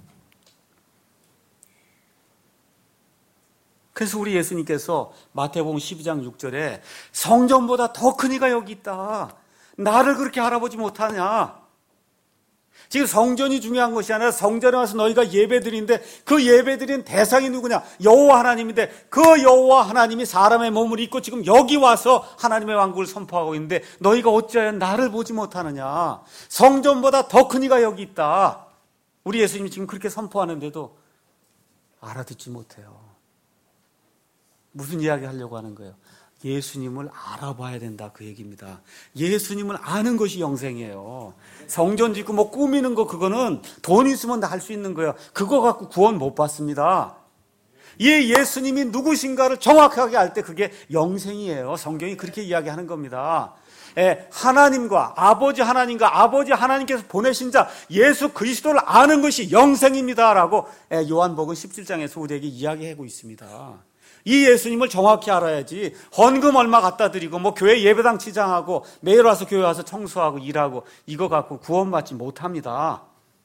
S1: 그래서 우리 예수님께서 마태복음 십이 장 육 절에 성전보다 더 큰 이가 여기 있다. 나를 그렇게 알아보지 못하냐. 지금 성전이 중요한 것이 아니라 성전에 와서 너희가 예배드리는데 그 예배드리는 대상이 누구냐? 여호와 하나님인데 그 여호와 하나님이 사람의 몸을 입고 지금 여기 와서 하나님의 왕국을 선포하고 있는데 너희가 어찌하여 나를 보지 못하느냐. 성전보다 더 큰 이가 여기 있다. 우리 예수님이 지금 그렇게 선포하는데도 알아듣지 못해요. 무슨 이야기 하려고 하는 거예요? 예수님을 알아봐야 된다 그 얘기입니다. 예수님을 아는 것이 영생이에요. 성전 짓고 뭐 꾸미는 거 그거는 돈 있으면 다 할 수 있는 거예요. 그거 갖고 구원 못 받습니다. 이 예수님이 누구신가를 정확하게 알 때 그게 영생이에요. 성경이 그렇게 이야기하는 겁니다. 예, 하나님과 아버지 하나님과 아버지 하나님께서 보내신 자 예수 그리스도를 아는 것이 영생입니다라고 예, 요한복음 십칠 장에서 우리에게 이야기하고 있습니다. 이 예수님을 정확히 알아야지 헌금 얼마 갖다 드리고 뭐 교회 예배당 치장하고 매일 와서 교회 와서 청소하고 일하고 이거 갖고 구원받지 못합니다.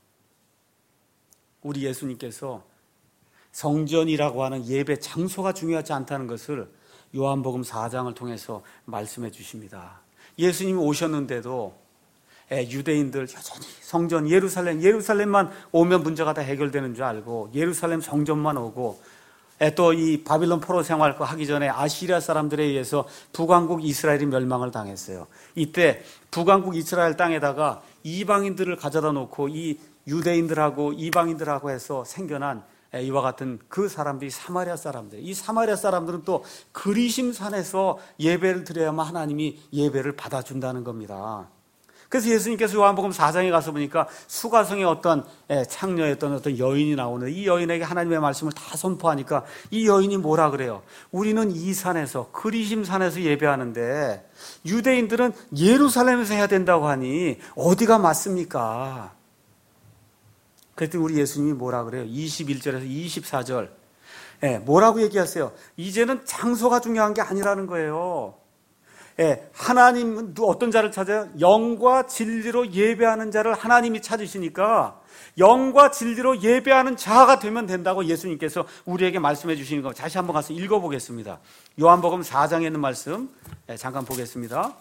S1: 우리 예수님께서 성전이라고 하는 예배 장소가 중요하지 않다는 것을 요한복음 사 장을 통해서 말씀해 주십니다. 예수님이 오셨는데도 유대인들 여전히 성전 예루살렘 예루살렘만 오면 문제가 다 해결되는 줄 알고 예루살렘 성전만 오고 또 이 바빌론 포로 생활 하기 전에 아시리아 사람들에 의해서 북왕국 이스라엘이 멸망을 당했어요. 이때 북왕국 이스라엘 땅에다가 이방인들을 가져다 놓고 이 유대인들하고 이방인들하고 해서 생겨난 이와 같은 그 사람들이 사마리아 사람들. 이 사마리아 사람들은 또 그리심산에서 예배를 드려야만 하나님이 예배를 받아준다는 겁니다. 그래서 예수님께서 요한복음 사 장에 가서 보니까 수가성의 어떤 창녀였던 어떤 여인이 나오는데 이 여인에게 하나님의 말씀을 다 선포하니까 이 여인이 뭐라 그래요? 우리는 이 산에서 그리심산에서 예배하는데 유대인들은 예루살렘에서 해야 된다고 하니 어디가 맞습니까? 그랬더니 우리 예수님이 뭐라 그래요? 이십일 절에서 이십사 절 뭐라고 얘기하세요? 이제는 장소가 중요한 게 아니라는 거예요. 예, 하나님은 어떤 자를 찾아요? 영과 진리로 예배하는 자를 하나님이 찾으시니까 영과 진리로 예배하는 자가 되면 된다고 예수님께서 우리에게 말씀해 주시는 거 다시 한번 가서 읽어보겠습니다. 요한복음 사 장에 있는 말씀 예, 잠깐 보겠습니다.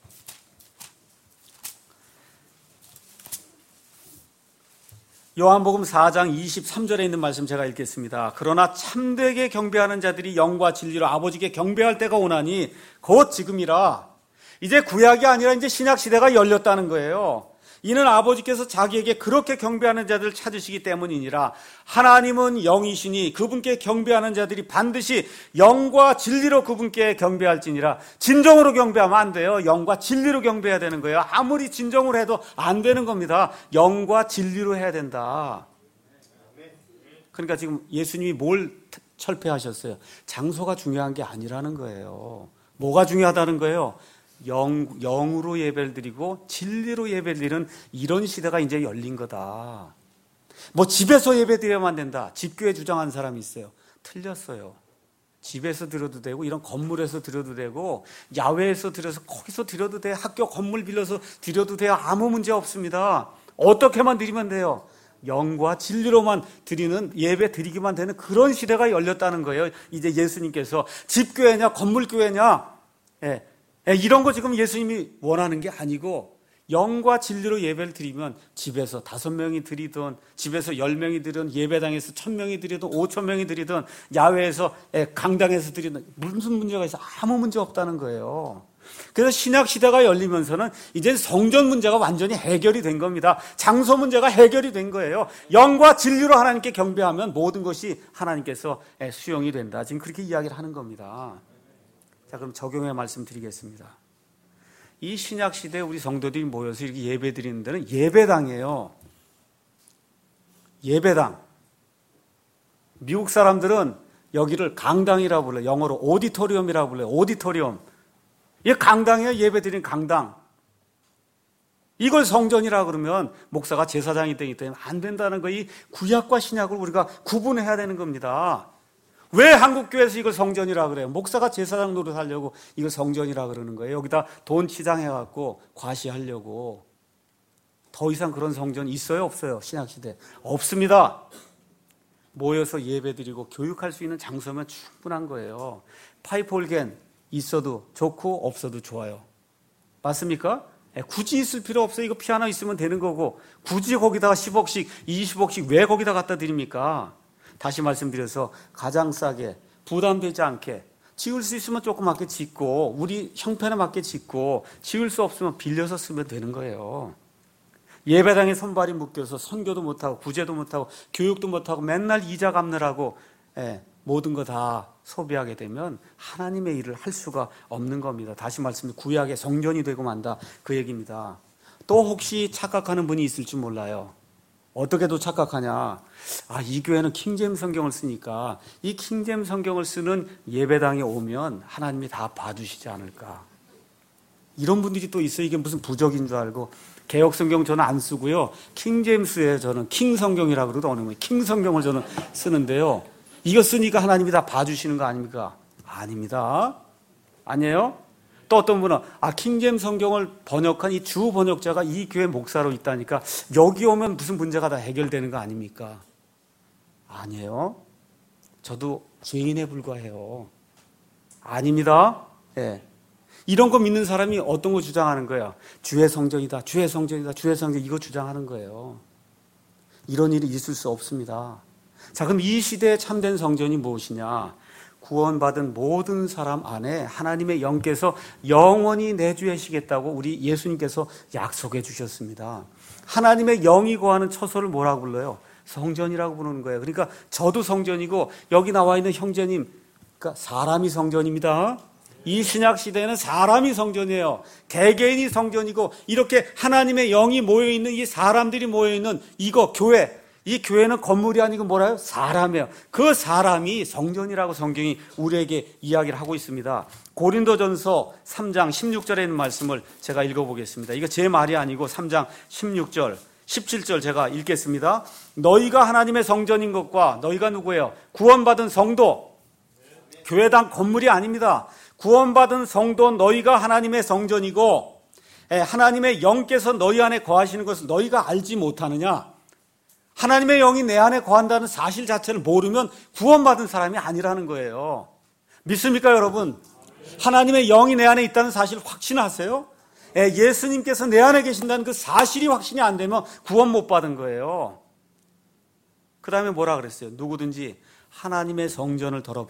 S1: 요한복음 사 장 이십삼 절에 있는 말씀 제가 읽겠습니다. 그러나 참되게 경배하는 자들이 영과 진리로 아버지께 경배할 때가 오나니 곧 지금이라. 이제 구약이 아니라 이제 신약 시대가 열렸다는 거예요. 이는 아버지께서 자기에게 그렇게 경배하는 자들을 찾으시기 때문이니라. 하나님은 영이시니 그분께 경배하는 자들이 반드시 영과 진리로 그분께 경배할지니라. 진정으로 경배하면 안 돼요. 영과 진리로 경배해야 되는 거예요. 아무리 진정으로 해도 안 되는 겁니다. 영과 진리로 해야 된다. 그러니까 지금 예수님이 뭘 철폐하셨어요? 장소가 중요한 게 아니라는 거예요. 뭐가 중요하다는 거예요? 영, 영으로 예배를 드리고 진리로 예배를 드리는 이런 시대가 이제 열린 거다. 뭐 집에서 예배 드려야만 된다. 집교회 주장한 사람이 있어요. 틀렸어요. 집에서 드려도 되고 이런 건물에서 드려도 되고 야외에서 드려서 거기서 드려도 돼. 학교 건물 빌려서 드려도 돼요. 아무 문제 없습니다. 어떻게만 드리면 돼요. 영과 진리로만 드리는, 예배 드리기만 되는 그런 시대가 열렸다는 거예요. 이제 예수님께서 집교회냐 건물교회냐, 예. 이런 거 지금 예수님이 원하는 게 아니고 영과 진리로 예배를 드리면 집에서 다섯 명이 드리든 집에서 열 명이 드리든 예배당에서 천 명이 드리든 오천 명이 드리든 야외에서 강당에서 드리든 무슨 문제가 있어? 아무 문제 없다는 거예요. 그래서 신약 시대가 열리면서는 이제 성전 문제가 완전히 해결이 된 겁니다. 장소 문제가 해결이 된 거예요. 영과 진리로 하나님께 경배하면 모든 것이 하나님께서 수용이 된다. 지금 그렇게 이야기를 하는 겁니다. 자, 그럼 적용해 말씀드리겠습니다. 이 신약 시대에 우리 성도들이 모여서 이렇게 예배 드리는 데는 예배당이에요. 예배당. 미국 사람들은 여기를 강당이라고 불러요. 영어로 오디토리움이라고 불러요. 오디토리움. 이게 강당이에요. 예배 드리는 강당. 이걸 성전이라 그러면 목사가 제사장이 되기 때문에 안 된다는 거, 이 구약과 신약을 우리가 구분해야 되는 겁니다. 왜 한국교회에서 이걸 성전이라 그래요? 목사가 제사장 노릇하려고 이걸 성전이라 그러는 거예요. 여기다 돈 치장해갖고 과시하려고. 더 이상 그런 성전 있어요? 없어요? 신약시대 없습니다. 모여서 예배드리고 교육할 수 있는 장소면 충분한 거예요. 파이프 올겐 있어도 좋고 없어도 좋아요. 맞습니까? 굳이 있을 필요 없어요. 이거 피아노 있으면 되는 거고 굳이 거기다가 십억씩 이십억씩 왜 거기다 갖다 드립니까? 다시 말씀드려서 가장 싸게 부담되지 않게 지을 수 있으면 조그맣게 짓고 우리 형편에 맞게 짓고 지을 수 없으면 빌려서 쓰면 되는 거예요. 예배당에 손발이 묶여서 선교도 못하고 구제도 못하고 교육도 못하고 맨날 이자 갚느라고 예, 모든 거 다 소비하게 되면 하나님의 일을 할 수가 없는 겁니다. 다시 말씀드리면 구약의 성전이 되고 만다 그 얘기입니다. 또 혹시 착각하는 분이 있을지 몰라요. 어떻게도 착각하냐. 아, 이 교회는 킹제임스 성경을 쓰니까 이 킹제임스 성경을 쓰는 예배당에 오면 하나님이 다 봐주시지 않을까. 이런 분들이 또 있어요. 이게 무슨 부적인 줄 알고. 개혁 성경 저는 안 쓰고요. 킹제임스에 저는 킹 성경이라고 그러도 어느 킹 성경을 저는 쓰는데요. 이거 쓰니까 하나님이 다 봐주시는 거 아닙니까? 아닙니다. 아니에요? 또 어떤 분은 아 킹제임스 성경을 번역한 이 주 번역자가 이 교회 목사로 있다니까 여기 오면 무슨 문제가 다 해결되는 거 아닙니까? 아니에요. 저도 죄인에 불과해요. 아닙니다. 예. 이런 거 믿는 사람이 어떤 거 주장하는 거예요? 주의 성전이다, 주의 성전이다, 주의 성전 이거 주장하는 거예요. 이런 일이 있을 수 없습니다. 자, 그럼 이 시대의 참된 성전이 무엇이냐? 구원받은 모든 사람 안에 하나님의 영께서 영원히 내주하시겠다고 우리 예수님께서 약속해 주셨습니다. 하나님의 영이 거하는 처소를 뭐라고 불러요? 성전이라고 부르는 거예요. 그러니까 저도 성전이고 여기 나와 있는 형제님, 그러니까 사람이 성전입니다. 이 신약 시대에는 사람이 성전이에요. 개개인이 성전이고 이렇게 하나님의 영이 모여있는 이 사람들이 모여있는 이거 교회, 이 교회는 건물이 아니고 뭐라요? 사람이에요. 그 사람이 성전이라고 성경이 우리에게 이야기를 하고 있습니다. 고린도전서 삼 장 십육 절에 있는 말씀을 제가 읽어보겠습니다. 이거 제 말이 아니고 삼 장 십육 절, 십칠 절 제가 읽겠습니다. 너희가 하나님의 성전인 것과 너희가 누구예요? 구원받은 성도, 교회당 건물이 아닙니다. 구원받은 성도 너희가 하나님의 성전이고 하나님의 영께서 너희 안에 거하시는 것을 너희가 알지 못하느냐? 하나님의 영이 내 안에 거한다는 사실 자체를 모르면 구원받은 사람이 아니라는 거예요. 믿습니까, 여러분? 하나님의 영이 내 안에 있다는 사실 확신하세요? 예수님께서 내 안에 계신다는 그 사실이 확신이 안 되면 구원 못 받은 거예요. 그 다음에 뭐라 그랬어요? 누구든지 하나님의 성전을 더럽히면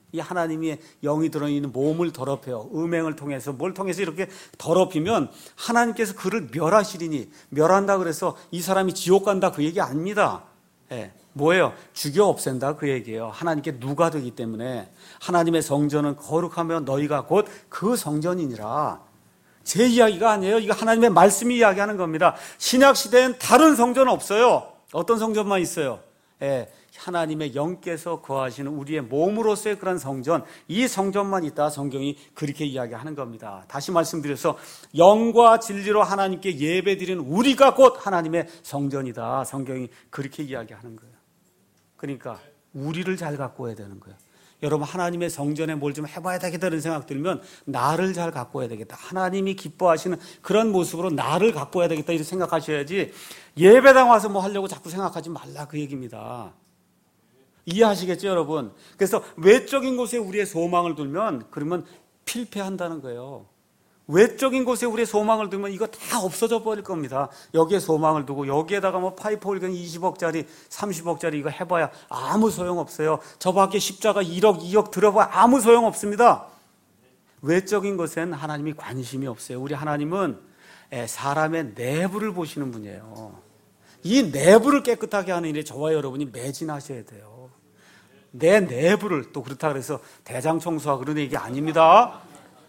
S1: 이 하나님의 영이 들어있는 몸을 더럽혀요. 음행을 통해서 뭘 통해서 이렇게 더럽히면 하나님께서 그를 멸하시리니, 멸한다 그래서 이 사람이 지옥 간다 그 얘기 아닙니다. 예, 뭐예요? 죽여 없앤다 그 얘기예요. 하나님께 누가 되기 때문에. 하나님의 성전은 거룩하며 너희가 곧 그 성전이니라. 제 이야기가 아니에요. 이거 하나님의 말씀이 이야기하는 겁니다. 신약 시대엔 다른 성전은 없어요. 어떤 성전만 있어요? 예, 하나님의 영께서 거하시는 우리의 몸으로서의 그런 성전, 이 성전만 있다 성경이 그렇게 이야기하는 겁니다. 다시 말씀드려서 영과 진리로 하나님께 예배드리는 우리가 곧 하나님의 성전이다. 성경이 그렇게 이야기하는 거예요. 그러니까 우리를 잘 가꿔야 되는 거예요. 여러분, 하나님의 성전에 뭘 좀 해봐야 되겠다 이런 생각 들면 나를 잘 가꿔야 되겠다. 하나님이 기뻐하시는 그런 모습으로 나를 가꿔야 되겠다 이렇게 생각하셔야지, 예배당 와서 뭐 하려고 자꾸 생각하지 말라 그 얘기입니다. 이해하시겠죠, 여러분? 그래서 외적인 곳에 우리의 소망을 두면 그러면 필패한다는 거예요. 외적인 곳에 우리의 소망을 두면 이거 다 없어져 버릴 겁니다. 여기에 소망을 두고 여기에다가 뭐 파이프 홀건 이십억짜리 삼십억짜리 이거 해봐야 아무 소용없어요. 저 밖에 십자가 일억 이억 들어봐야 아무 소용없습니다. 외적인 것엔 하나님이 관심이 없어요. 우리 하나님은 사람의 내부를 보시는 분이에요. 이 내부를 깨끗하게 하는 일에 저와 여러분이 매진하셔야 돼요. 내 내부를, 또 그렇다 그래서 대장 청소하고 그런 얘기 아닙니다.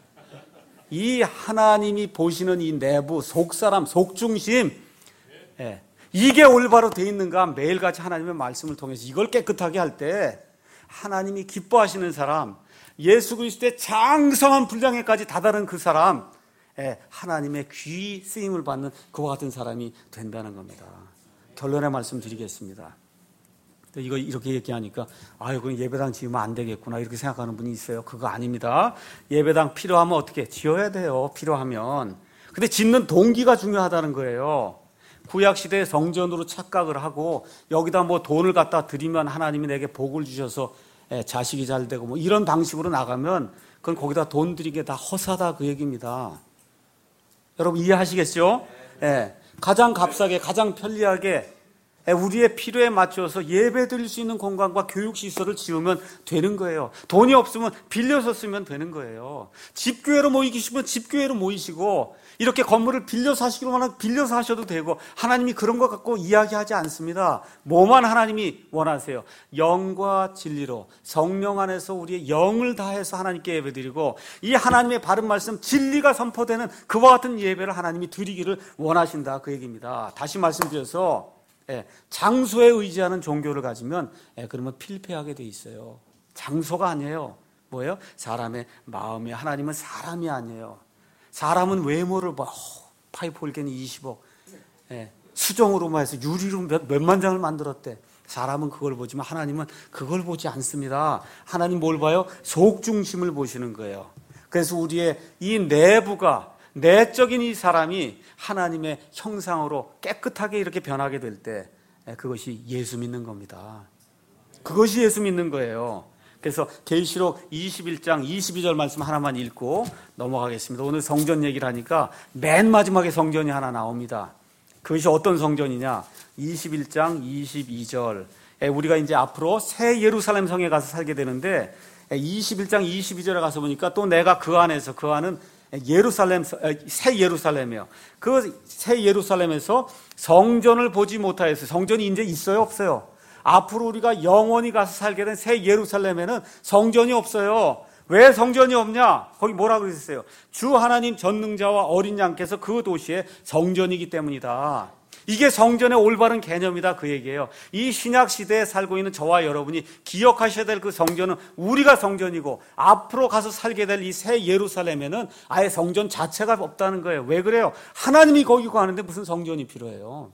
S1: 이 하나님이 보시는 이 내부, 속사람, 속중심, 예, 이게 올바로 돼 있는가 매일같이 하나님의 말씀을 통해서 이걸 깨끗하게 할 때 하나님이 기뻐하시는 사람, 예수 그리스도의 장성한 분량에까지 다다른 그 사람, 예, 하나님의 귀 쓰임을 받는 그와 같은 사람이 된다는 겁니다. 결론의 말씀 드리겠습니다. 이거 이렇게 얘기하니까 아유, 그럼 예배당 지으면 안 되겠구나 이렇게 생각하는 분이 있어요. 그거 아닙니다. 예배당 필요하면 어떻게 지어야 돼요. 필요하면. 근데 짓는 동기가 중요하다는 거예요. 구약시대의 성전으로 착각을 하고 여기다 뭐 돈을 갖다 드리면 하나님이 내게 복을 주셔서 자식이 잘 되고 뭐 이런 방식으로 나가면 그건 거기다 돈 드리게 다 허사다 그 얘기입니다. 여러분 이해하시겠죠? 예, 가장 값싸게 가장 편리하게 우리의 필요에 맞춰서 예배 드릴 수 있는 공간과 교육시설을 지으면 되는 거예요. 돈이 없으면 빌려서 쓰면 되는 거예요. 집교회로 모이기 싶으면 집교회로 모이시고, 이렇게 건물을 빌려서 하시기로 하면 빌려서 하셔도 되고, 하나님이 그런 것 갖고 이야기하지 않습니다. 뭐만 하나님이 원하세요? 영과 진리로 성령 안에서 우리의 영을 다해서 하나님께 예배 드리고, 이 하나님의 바른 말씀 진리가 선포되는 그와 같은 예배를 하나님이 드리기를 원하신다 그 얘기입니다. 다시 말씀드려서 예, 장소에 의지하는 종교를 가지면 예, 그러면 필패하게 돼 있어요. 장소가 아니에요. 뭐예요? 사람의 마음이. 하나님은 사람이 아니에요. 사람은 외모를 봐. 파이프 홀겐이 이십억 예, 수정으로만 해서 유리로 몇, 몇만 장을 만들었대. 사람은 그걸 보지만 하나님은 그걸 보지 않습니다. 하나님 뭘 봐요? 속중심을 보시는 거예요. 그래서 우리의 이 내부가, 내적인 이 사람이 하나님의 형상으로 깨끗하게 이렇게 변하게 될 때 그것이 예수 믿는 겁니다. 그것이 예수 믿는 거예요. 그래서 계시록 이십일 장 이십이 절 말씀 하나만 읽고 넘어가겠습니다. 오늘 성전 얘기를 하니까 맨 마지막에 성전이 하나 나옵니다. 그것이 어떤 성전이냐? 이십일 장 이십이 절. 우리가 이제 앞으로 새 예루살렘 성에 가서 살게 되는데 이십일 장 이십이 절에 가서 보니까 또 내가 그 안에서, 그 안은 예루살렘, 새 예루살렘이요. 그 새 예루살렘에서 성전을 보지 못하였어요. 성전이 이제 있어요, 없어요? 앞으로 우리가 영원히 가서 살게 된 새 예루살렘에는 성전이 없어요. 왜 성전이 없냐? 거기 뭐라고 그랬어요? 주 하나님 전능자와 어린 양께서 그 도시의 성전이기 때문이다. 이게 성전의 올바른 개념이다 그 얘기예요. 이 신약 시대에 살고 있는 저와 여러분이 기억하셔야 될 그 성전은 우리가 성전이고, 앞으로 가서 살게 될 이 새 예루살렘에는 아예 성전 자체가 없다는 거예요. 왜 그래요? 하나님이 거기 가는데 무슨 성전이 필요해요?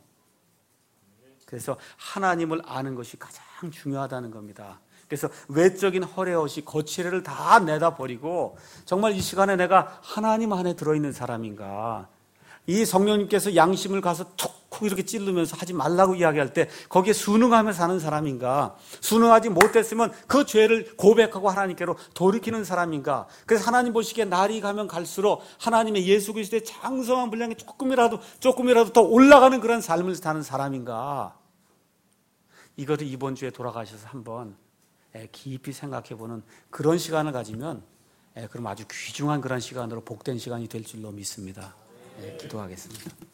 S1: 그래서 하나님을 아는 것이 가장 중요하다는 겁니다. 그래서 외적인 허례허시 거칠애를 다 내다 버리고, 정말 이 시간에 내가 하나님 안에 들어있는 사람인가, 이 성령님께서 양심을 가서 툭 이렇게 찌르면서 하지 말라고 이야기할 때 거기에 순응하며 사는 사람인가, 순응하지 못했으면 그 죄를 고백하고 하나님께로 돌이키는 사람인가. 그래서 하나님 보시기에 날이 가면 갈수록 하나님의 예수 그리스도의 장성한 분량이 조금이라도 조금이라도 더 올라가는 그런 삶을 사는 사람인가. 이거를 이번 주에 돌아가셔서 한번 깊이 생각해보는 그런 시간을 가지면 그럼 아주 귀중한 그런 시간으로 복된 시간이 될 줄로 믿습니다. 기도하겠습니다.